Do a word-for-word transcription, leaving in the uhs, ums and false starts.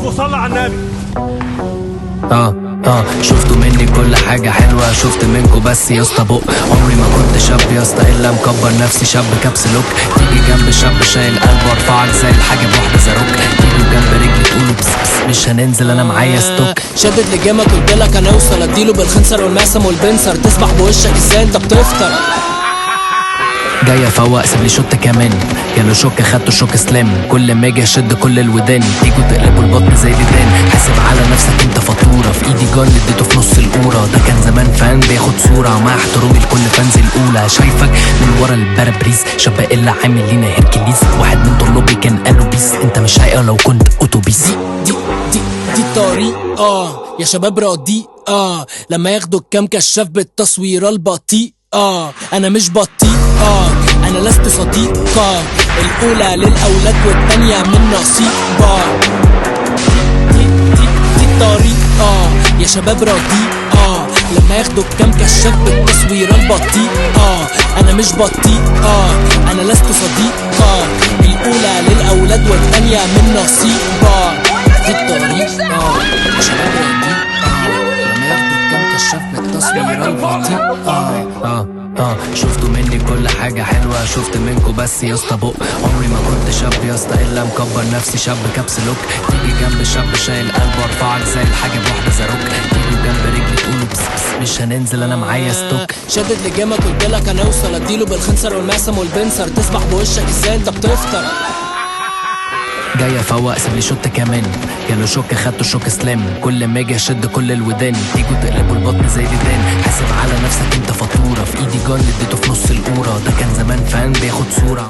وصلى على النبي. اه اه شفتوا مني كل حاجة حلوة، شفت منكم بس يا اسطى بق. عمري ما كنت شاب يا اسطى الا مكبر نفسي، شاب كابس لوك. تيجي جنب شاب شايل قلب وارفعك زي الحاجة بواحدة زاروك. تيجي جنب رجلي تقولوا بس بس مش هننزل انا معايا ستوك. شدد لجامك قلتلك هنوصل، اديله بالخنصر والمعصم والبنسر، تسبح بوشك ازاي انت بتفطر. جاي افوق سيبلي شوت كمان، جاله شوك خدته شوك سلام. كل ما اجي اشد كل الودان تيجوا تقلبوا البطن زي ديدان. حاسب على نفسك انت فاتوره، في ايدي جن اديته في نص القوره. ده كان زمان فان بياخد صوره، مع احترامي لكل فانز الاولى. شايفك من ورا البارابريز شاب الا عامل لينا هيركليز. واحد من طلابي كان قالوا بيس، انت مش هايقه لو كنت اتوبيس. دي دي دي دي الطريقه يا شباب رديئه، لما ياخدوا الكام كشاف بالتصوير البطيء. اه انا مش بطيء، اه انا لست صديقة. الاولى للاولاد والتانية من نصيبة. دي دي دي الطريقة يا شباب رديئة، لما ياخدوا الكام كشاف بالتصوير البطيء. اه انا مش بطيء، اه انا لست صديقة. الاولى للاولاد والتانية من نصيبة. دي الطريقة يا شباب رديئة، لما ياخدوا الكام كشاف بالتصوير البطيء. اه اه اه شفتوا مني كل حاجة حلوة، شفت منكم بس يا اسطى بق. عمري ما كنت شاب يا اسطى الا مكبر نفسي، شاب كابس لوك. تيجي جنب شاب شايل قلب وارفعك زي الحاجة بواحدة زاروك. تيجي جنب رجلي تقولوا بس بس مش هننزل انا معايا ستوك. شدد لجامك قلتلك هنوصل، اديله بالخنصر والمعصم والبنسر، تسبح بوشك ازاي انت بتفطر. جاي افوق سيبلي شوت كمان، جاله شوك خدته شوك سلام. كل ما اجي اشد كل الودان تيجوا تقلبوا البطن زي ديدان. حاسب على نفسك انت فاتوره، في ايدي جن اديته في نص القوره. ده كان زمان فان بياخد صوره.